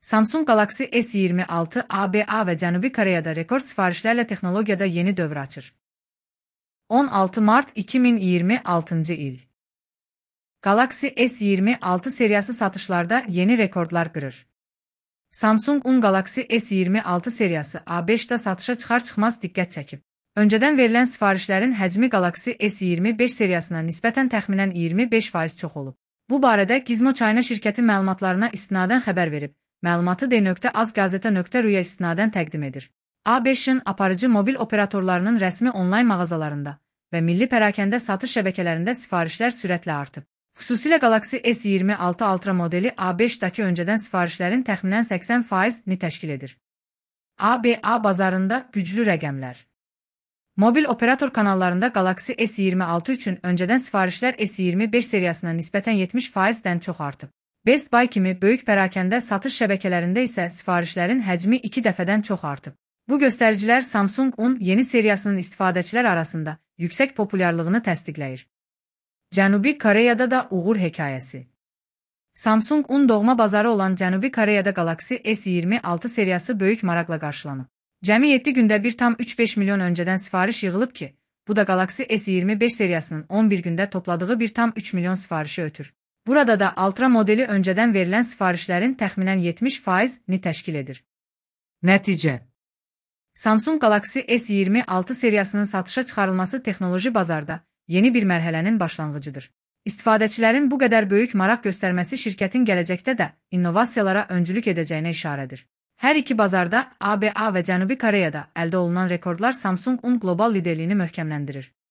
Samsung Galaxy S26 ABA və Cənubi Koreyada rekord sifarişlərlə texnologiyada yeni dövr açır. 16 mart 2026 il. Galaxy S26 seriyası satışlarda yeni rekordlar qırır. Samsung Galaxy S26 seriyası A5-də satışa çıxar-çıxmaz diqqət çəkib. Öncədən verilən sifarişlərin həcmi Galaxy S25 seriyasına nisbətən təxminən 25% çox olub. Bu barədə Gizmo China şirkəti məlumatlarına istinadən xəbər verib. Məlumatı d.az-gazeta.ru-ya istinadən təqdim edir. A5-in aparıcı mobil operatorlarının rəsmi onlayn mağazalarında və milli pərakəndə satış şəbəkələrində sifarişlər sürətlə artıb. Xüsusilə Galaxy S26 Ultra modeli A5-dakı öncədən sifarişlərin təxminən 80%-ni təşkil edir. ABA bazarında güclü rəqəmlər. Mobil operator kanallarında Galaxy S26 üçün öncədən sifarişlər S25 seriyasına nisbətən 70%-dən çox artıb. Best Buy kimi böyük pərakəndə satış şəbəkələrində isə sifarişlərin həcmi 2 dəfədən çox artıb. Bu göstəricilər Samsung yeni seriyasının istifadəçilər arasında yüksək populyarlığını təsdiqləyir. Cənubi Koreyada da uğur hekayəsi. Samsung doğma bazarı olan Cənubi Koreyada Galaxy S26 seriyası böyük maraqla qarşılanıb. Cəmi 7 gündə 1,35 milyon öncədən sifariş yığılıb ki, bu da Galaxy S25 seriyasının 11 gündə topladığı 1,3 milyon sifarişi ötür. Burada da Ultra modeli öncədən verilən sifarişlərin təxminən 70%-ni təşkil edir. Nəticə: Samsung Galaxy S26 seriyasının satışa çıxarılması texnoloji bazarda yeni bir mərhələnin başlanğıcıdır. İstifadəçilərin bu qədər böyük maraq göstərməsi şirkətin gələcəkdə də innovasiyalara öncülük edəcəyinə işarədir. Hər iki bazarda ABA və Cənubi Koreyada əldə olunan rekordlar Samsung qlobal liderliyini möhkəmləndirir.